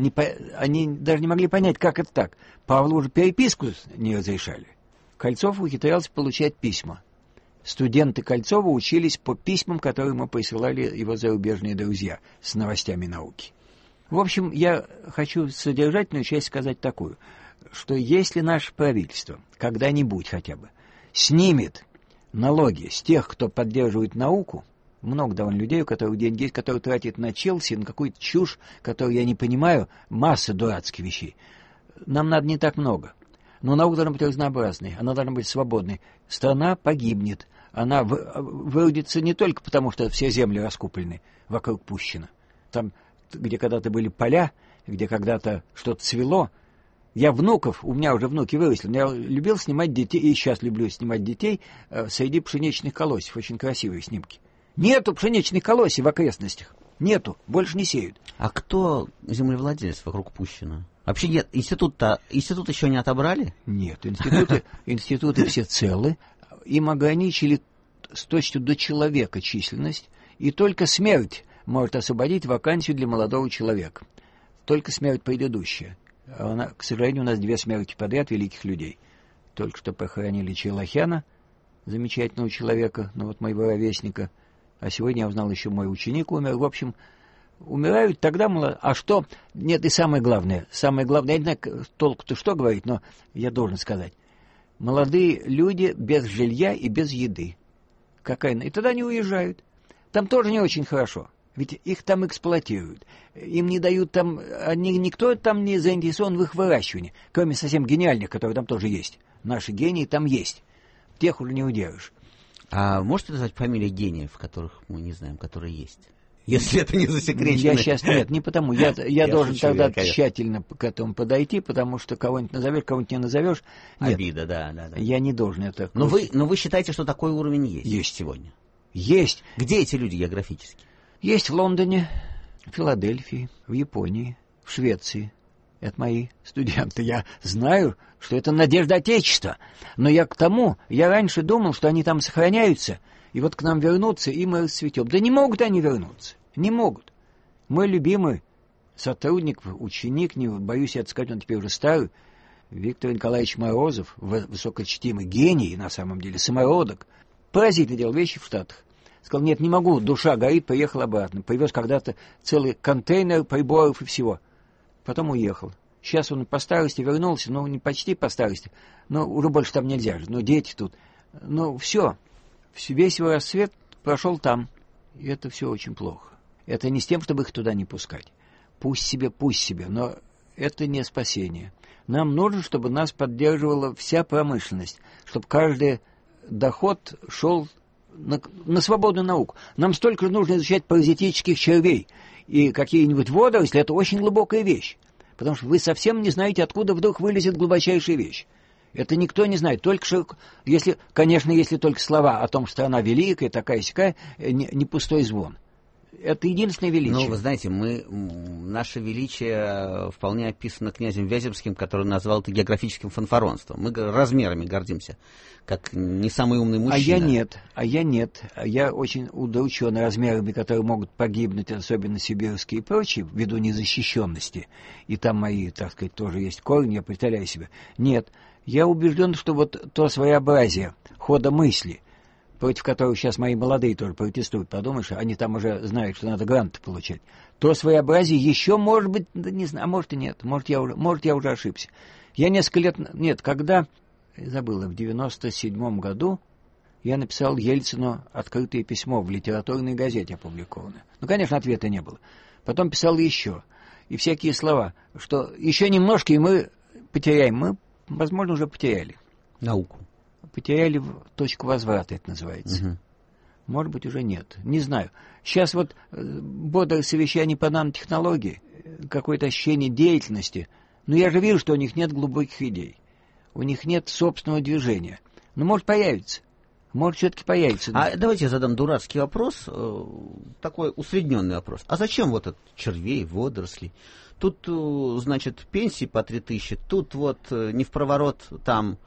Они даже не могли понять, как это так. Павлу уже переписку не разрешали. Кольцов ухитрялся получать письма. Студенты Кольцова учились по письмам, которые ему присылали его зарубежные друзья с новостями науки. В общем, я хочу содержательную часть сказать такую, что если наше правительство когда-нибудь хотя бы снимет налоги с тех, кто поддерживает науку, много довольно людей, у которых деньги есть, которые тратят на Челси, на какую-то чушь, которую я не понимаю, масса дурацких вещей. Нам надо не так много. Но наука должна быть разнообразной, она должна быть свободной. Страна погибнет. Она выродится не только потому, что все земли раскуплены вокруг Пущино. Там, где когда-то были поля, где когда-то что-то цвело. У меня уже внуки выросли, но я любил снимать детей, и сейчас люблю снимать детей среди пшеничных колосьев. Очень красивые снимки. Нету пшеничных колосьев в окрестностях. Нету, больше не сеют. А кто землевладелец вокруг Пущино? Вообще нет, институт еще не отобрали? Нет, институты все целы. Им ограничили с точностью до человека численность, и только смерть может освободить вакансию для молодого человека. Только смерть предыдущая. К сожалению, у нас 2 смерти подряд великих людей. Только что похоронили Челохяна, замечательного человека, моего ровесника, а сегодня я узнал, еще мой ученик умер. В общем, умирают тогда А что? Нет, и самое главное, я не знаю, толку-то что говорить, но я должен сказать. Молодые люди без жилья и без еды. И тогда они уезжают. Там тоже не очень хорошо. Ведь их там эксплуатируют. Им не дают там... Никто там не заинтересован в их выращивании. Кроме совсем гениальных, которые там тоже есть. Наши гении там есть. Тех уже не удержишь. А можете назвать фамилии гениев, которых мы не знаем, которые есть? Если это не засекречено. Я сейчас нет, не потому. Я должен тогда тщательно к этому подойти, потому что кого-нибудь назовешь, кого-нибудь не назовешь. Нет, обида, да. Я не должен это... Но вы считаете, что такой уровень есть? Есть сегодня? Есть. Где эти люди географически? Есть в Лондоне, в Филадельфии, в Японии, в Швеции. Это мои студенты. Я знаю, что это надежда Отечества. Но я раньше думал, что они там сохраняются, и вот к нам вернутся, и мы расцветем. Да не могут они вернуться. Не могут. Мой любимый сотрудник, ученик, не боюсь это сказать, он теперь уже старый, Виктор Николаевич Морозов, высокочтимый гений, на самом деле, самородок, поразительно делал вещи в Штатах. Сказал, нет, не могу, душа горит, поехал обратно. Привез когда-то целый контейнер приборов и всего. Потом уехал. Сейчас он по старости вернулся, не почти по старости, но уже больше там нельзя же, дети тут. Все. Весь его расцвет прошел там. И это все очень плохо. Это не с тем, чтобы их туда не пускать. Пусть себе, но это не спасение. Нам нужно, чтобы нас поддерживала вся промышленность, чтобы каждый доход шел на свободную науку. Нам столько нужно изучать паразитических червей и какие-нибудь водоросли. Это очень глубокая вещь, потому что вы совсем не знаете, откуда вдруг вылезет глубочайшая вещь. Это никто не знает. Только если только слова о том, что она великая, такая-сякая, не пустой звон. Это единственное величие. Вы знаете, наше величие вполне описано князем Вяземским, который назвал это географическим фанфаронством. Мы размерами гордимся, как не самый умный мужчина. А я нет. Я очень удручен размерами, которые могут погибнуть, особенно сибирские и прочие, ввиду незащищенности. И там мои, так сказать, тоже есть корни, я представляю себе. Нет. Я убежден, что то своеобразие хода мысли, против которого сейчас мои молодые тоже протестуют, подумаешь, они там уже знают, что надо гранты получать, то своеобразие еще, может быть, не знаю, а может и нет, может я уже ошибся. Я несколько лет, когда, забыл, в 97-м году Я написал Ельцину открытое письмо, в литературной газете опубликованное. Ну, конечно, ответа не было. Потом писал еще. И всякие слова, что еще немножко, и мы потеряем. Мы, возможно, уже потеряли. Науку. Потеряли точку возврата, это называется. Угу. Может быть, уже нет. Не знаю. Сейчас вот бодрое совещание по нанотехнологии, какое-то ощущение деятельности. Но я же вижу, что у них нет глубоких идей. У них нет собственного движения. Но может появится. Может, все-таки появится. А давайте я задам дурацкий вопрос, такой усредненный вопрос. А зачем вот этот червей, водорослей? Тут, значит, пенсии по 3000, тут вот не в проворот там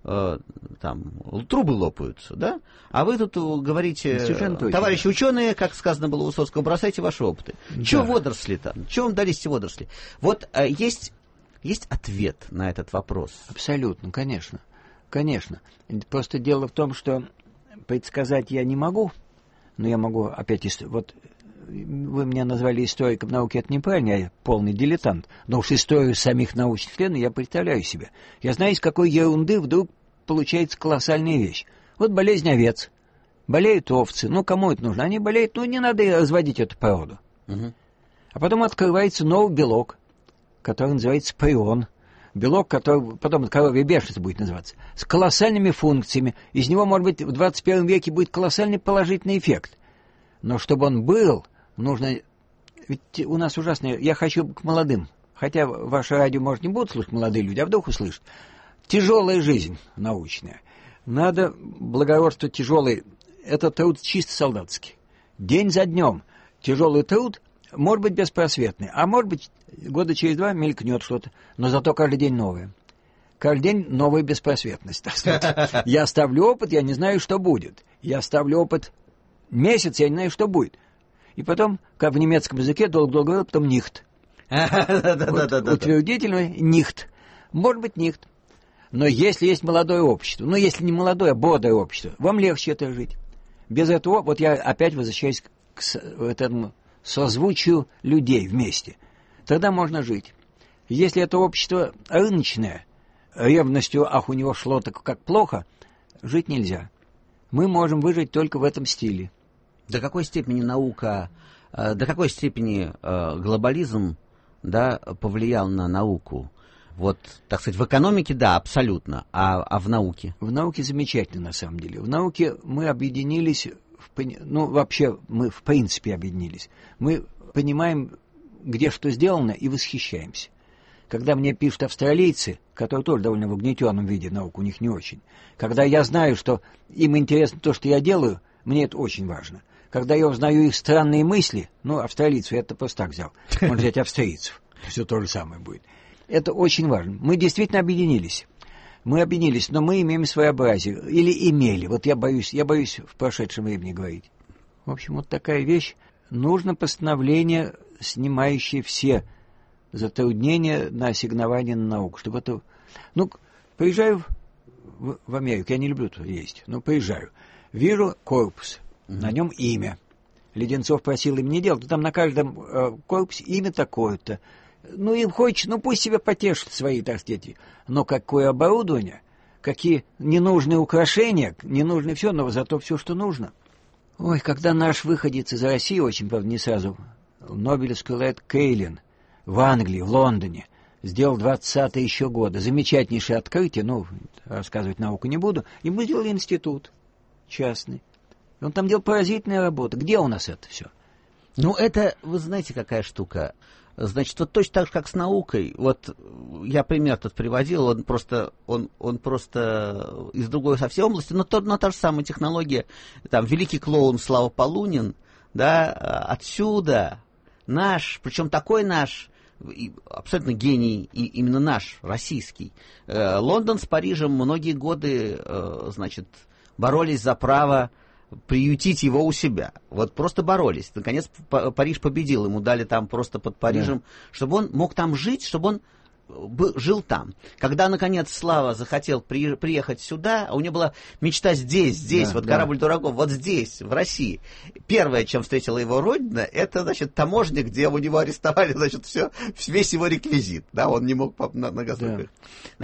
трубы лопаются, да? А вы тут говорите, товарищи ученые, как сказано было у Высоцкого, бросайте ваши опыты. Да. Чего водоросли там? Чего вам дались эти водоросли? Вот есть ответ на этот вопрос? Абсолютно, конечно. Конечно. Просто дело в том, что предсказать я не могу, но я могу опять... Вот вы меня назвали историком науки, это неправильно, я полный дилетант. Но уж историю самих научных исследований я представляю себе. Я знаю, из какой ерунды вдруг получается колоссальная вещь. Вот болезнь овец. Болеют овцы. Ну, кому это нужно? Они болеют, не надо разводить эту породу. Угу. А потом открывается новый белок, который называется прион. Белок, который потом коровье бешенство будет называться, с колоссальными функциями. Из него, может быть, в 21 веке будет колоссальный положительный эффект. Но чтобы он был, нужно... Ведь у нас ужасно... Я хочу к молодым. Хотя ваше радио, может, не будут слушать молодые люди, а вдруг услышат. Тяжелая жизнь научная. Надо благородство тяжелый. Это труд чисто солдатский. День за днем. Тяжелый труд, может быть, беспросветный. А может быть, года через 2 мелькнет что-то. Но зато каждый день новое. Каждый день новая беспросветность. Я ставлю опыт, я не знаю, что будет. Я ставлю опыт месяц, я не знаю, что будет. И потом, как в немецком языке, долго-долго, потом нихт. Утвердительный нихт. Может быть, нихт. Но если есть молодое общество, если не молодое, а бодрое общество, вам легче это жить. Без этого, вот я опять возвращаюсь к этому созвучию людей вместе. Тогда можно жить. Если это общество рыночное, ревностью, у него шло так как плохо, жить нельзя. Мы можем выжить только в этом стиле. До какой степени наука, до какой степени глобализм, да, повлиял на науку? Вот, так сказать, в экономике, да, абсолютно, а в науке? В науке замечательно, на самом деле. В науке мы объединились, вообще мы в принципе объединились. Мы понимаем, где что сделано, и восхищаемся. Когда мне пишут австралийцы, которые тоже довольно в угнетенном виде, наука у них не очень, когда я знаю, что им интересно то, что я делаю, мне это очень важно. Когда я узнаю их странные мысли, австралийцев я это просто так взял, можно взять австрийцев, все то же самое будет. Это очень важно. Мы действительно объединились. Но мы имеем своеобразие. Или имели. Вот я боюсь в прошедшем времени говорить. В общем, вот такая вещь. Нужно постановление, снимающее все затруднения на ассигнование на науку. Чтобы это... Приезжаю в Америку. Я не люблю туда ездить. Но приезжаю. Вижу корпус. На нем имя. Леденцов просил им не делать. Там на каждом корпусе имя такое-то. Им хочется, пусть себе потешат свои, так сказать. Но какое оборудование, какие ненужные украшения, ненужное все, но зато все, что нужно. Ой, когда наш выходец из России, очень, правда, не сразу, Нобелевский лауреат Кейлин в Англии, в Лондоне, сделал 20-е еще годы, замечательнейшее открытие, рассказывать науку не буду, ему сделали институт частный. И он там делал поразительные работы. Где у нас это все? Это, вы знаете, какая штука? Значит, вот точно так же, как с наукой, вот я пример тут приводил, он просто из другой совсем области, но та же самая технология, там, великий клоун Слава Полунин, да, отсюда наш, причем такой наш, абсолютно гений, и именно наш, российский. Лондон с Парижем многие годы, боролись за право приютить его у себя. Вот просто боролись. Наконец Париж победил. Ему дали там просто под Парижем, чтобы он мог там жить, чтобы он жил там. Когда, наконец, Слава захотел приехать сюда, у него была мечта здесь, корабль дураков, вот здесь, в России. Первое, чем встретила его родина, это, таможня, где у него арестовали, весь его реквизит. Да, он не мог на гастроли.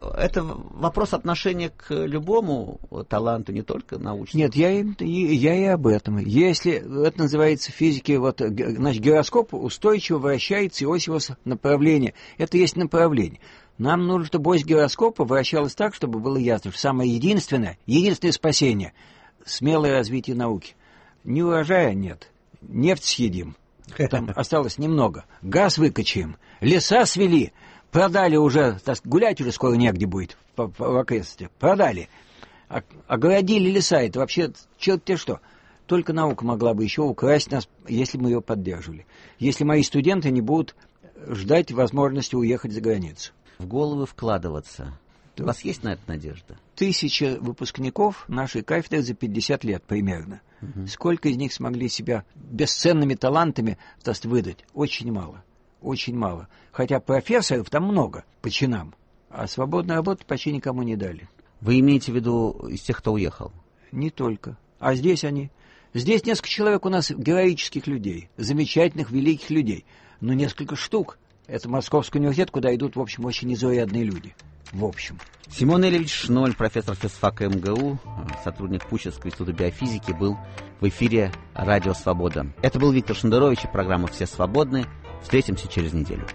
это вопрос отношения к любому таланту, не только научному. Нет, я и об этом. Если это называется в физике, значит, гироскоп устойчиво вращается, и ось его направления. Это есть направление. Нам нужно, чтобы ось гироскопа вращалась так, чтобы было ясно, что самое единственное спасение – смелое развитие науки. Ни урожая нет, нефть съедим, там осталось немного, газ выкачаем, леса свели, продали уже, гулять уже скоро негде будет в окрестностях, продали, огородили леса, это вообще черт-те что. Только наука могла бы еще украсть нас, если мы ее поддерживали. Если мои студенты не будут ждать возможности уехать за границу. В головы вкладываться. У вас есть на это надежда? 1000 выпускников нашей кафедры за 50 лет примерно. Сколько из них смогли себя бесценными талантами выдать? Очень мало. Очень мало. Хотя профессоров там много по чинам, а свободной работы почти никому не дали. Вы имеете в виду из тех, кто уехал? Не только. А здесь они. Здесь несколько человек у нас героических людей, замечательных, великих людей. Но несколько штук. Это Московский университет, куда идут, в общем, очень незаурядные люди. В общем. Симон Элевич Шноль, профессор физфака МГУ, сотрудник Пущинского института биофизики, был в эфире «Радио Свобода». Это был Виктор Шендерович и программа «Все свободны». Встретимся через неделю.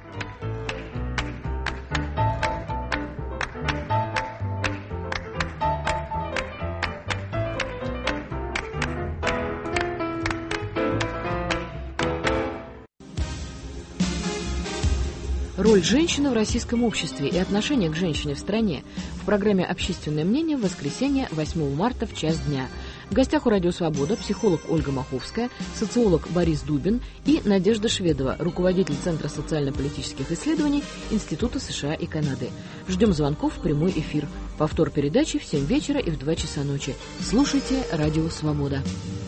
Роль женщины в российском обществе и отношение к женщине в стране в программе «Общественное мнение» в воскресенье 8 марта в час дня. В гостях у «Радио Свобода» психолог Ольга Маховская, социолог Борис Дубин и Надежда Шведова, руководитель Центра социально-политических исследований Института США и Канады. Ждем звонков в прямой эфир. Повтор передачи в 7 вечера и в 2 часа ночи. Слушайте «Радио Свобода».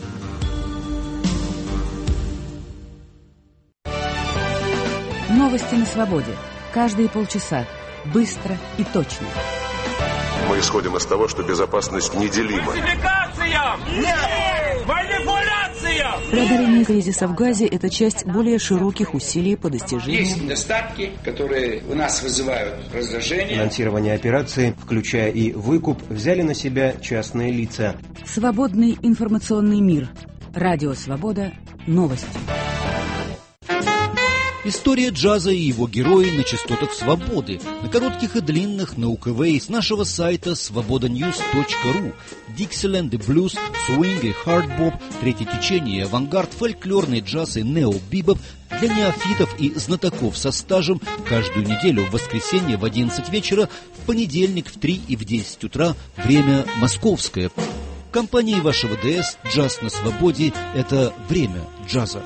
Новости на свободе. Каждые полчаса. Быстро и точно. Мы исходим из того, что безопасность неделима. Фальсификациям! Нет! Манипуляциям! Преодоление кризиса в Газе – это часть более широких усилий по достижению... Есть недостатки, которые у нас вызывают раздражение. Финансирование операции, включая и выкуп, взяли на себя частные лица. Свободный информационный мир. Радио Свобода. Новости. История джаза и его герои на частотах свободы, на коротких и длинных, на УКВ и с нашего сайта svobodanews.ru. Диксиленд и блюз, свинг и хардбоп, третье течение, авангард, фольклорный джаз и нео-бибоп для неофитов и знатоков со стажем каждую неделю в воскресенье в 11 вечера, в понедельник в 3 и в 10 утра, время московское. В компании вашего ДС «Джаз на свободе» – это время джаза.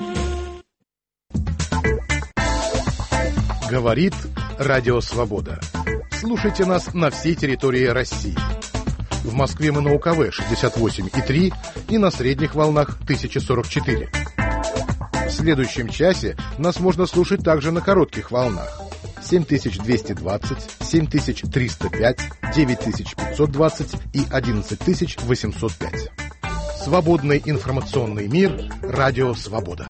Говорит Радио Свобода. Слушайте нас на всей территории России. В Москве мы на УКВ 68,3 и на средних волнах 1044. В следующем часе нас можно слушать также на коротких волнах 7220, 7305, 9520 и 11805. Свободный информационный мир. Радио Свобода.